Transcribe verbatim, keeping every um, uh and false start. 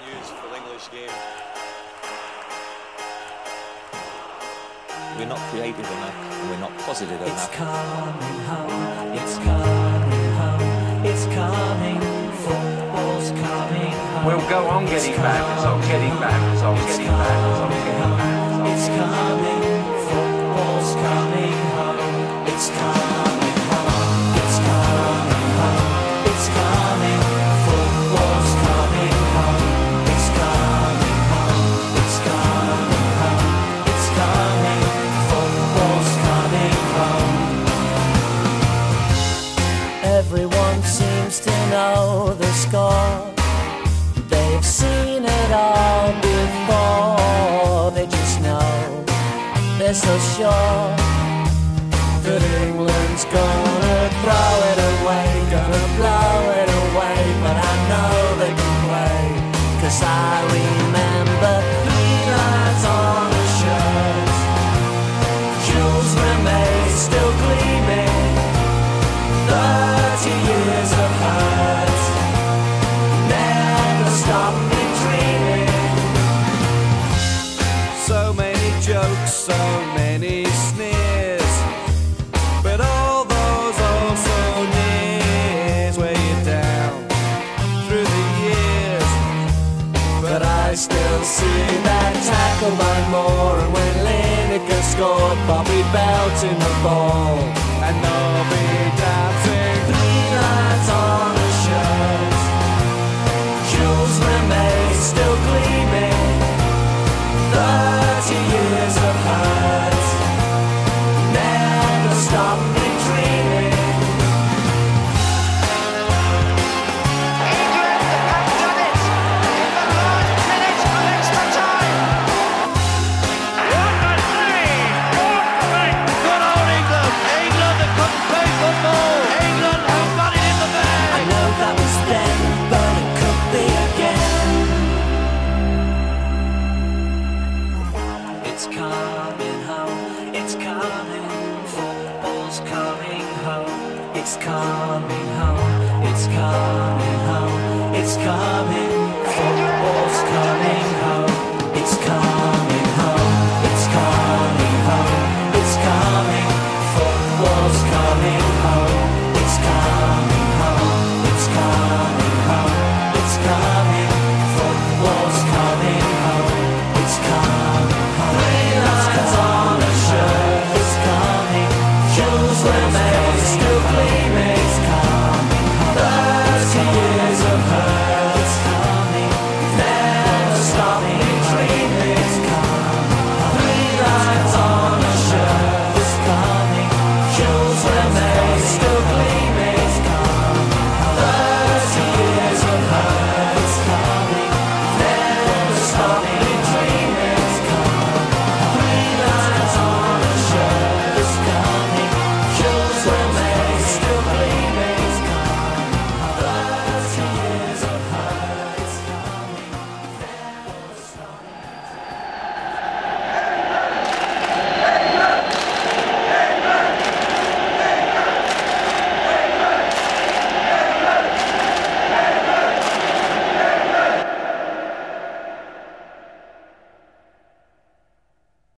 news for the English game. We're not creative enough, and we're not positive It's enough. coming home, it's coming home, it's coming, football's coming home. We'll go on getting bad results, getting bad results, getting bad results, getting bad results. It's coming, football's coming home. It's coming home, it's coming home, it's coming, football's coming home. It's coming home, it's coming home, it's coming, football's coming home. Everyone seems to know the score. They've seen it all before. They just know, they're so sure that England's gonna throw it away, gonna blow it away. But I know they can play, 'cause I remember three lines on the shirt. Jules Rimet still gleaming, thirty years of hurt never stopped me dreaming. So many jokes, so many sneers, but all those also nears weigh you down through the years. But I still see that tackle by Moore, and when Lineker scored, Bobby belting the ball, And they'll be dancing. three lines on the shirt. Jules Rimet still gleaming, thirty years of hurt never stopped me dreaming. England have done it in the last minute of extra time. What a save! What a save! Good old England! England that couldn't play football! England have got it in the I bag! know that was then, but it could be again. It's coming home, it's coming, football's coming home. It's coming home, it's coming home, it's coming, football's coming home. It's coming home, it's coming home, it's coming, football's coming home. It's coming home, it's coming home, it's coming, football's coming home. It's coming home, three lines on a shirt. It's coming, Jules Rimet